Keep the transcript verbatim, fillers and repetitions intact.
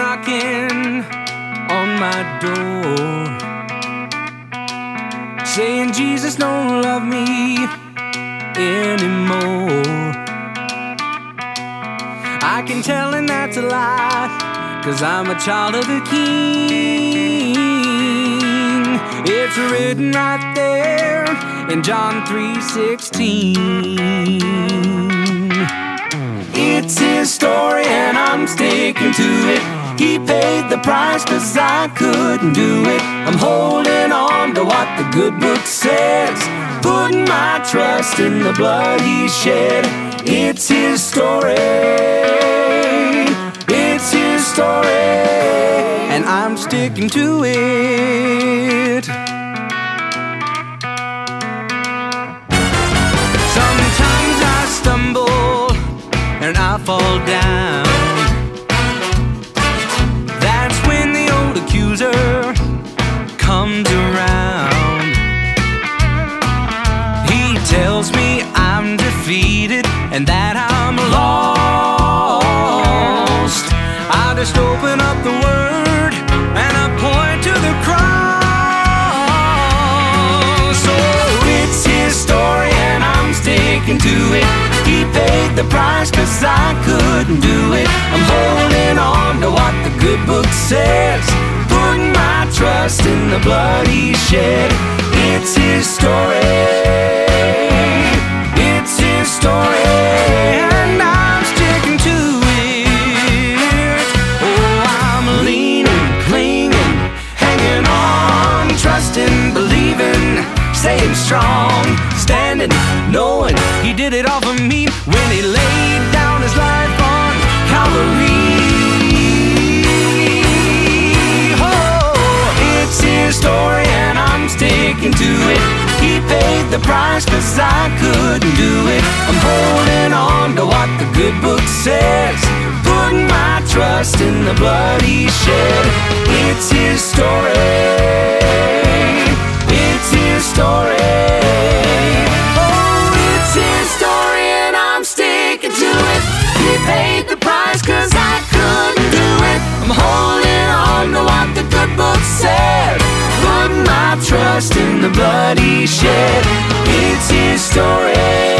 knocking on my door, saying Jesus don't love me anymore. I can tell him that's a lie, 'cause I'm a child of the King. It's written right there in John three sixteen. It's his story and I'm sticking to it. He paid the price 'cause I couldn't do it. I'm holding on to what the good book says, putting my trust in the blood he shed. It's his story, it's his story, and I'm sticking to it. Sometimes I stumble and I fall down. That's when the old accuser comes around. He tells me I'm defeated and that I'm lost. I just open up the word and I point to the cross. So it's his story and I'm sticking to it. He paid the price 'cause I couldn't do it. I'm holding on to what the good book says, putting my trust in the blood he shed. It's his story, it's his story, and I'm sticking to it. Oh, I'm leaning, clinging, hanging on, trusting, believing, staying strong, standing, knowing he did it all for me when he laid down his life on Calvary. Oh, it's his story and I'm sticking to it. He paid the price 'cause I couldn't do it. I'm holding on to what the good book says, putting my trust in the blood he shed. It's his story, it's his story. Oh, it's his story and I'm sticking to it. He paid the price 'cause I couldn't do it. I'm holding on to what the good book said, putting my trust in the blood he shed. It's his story.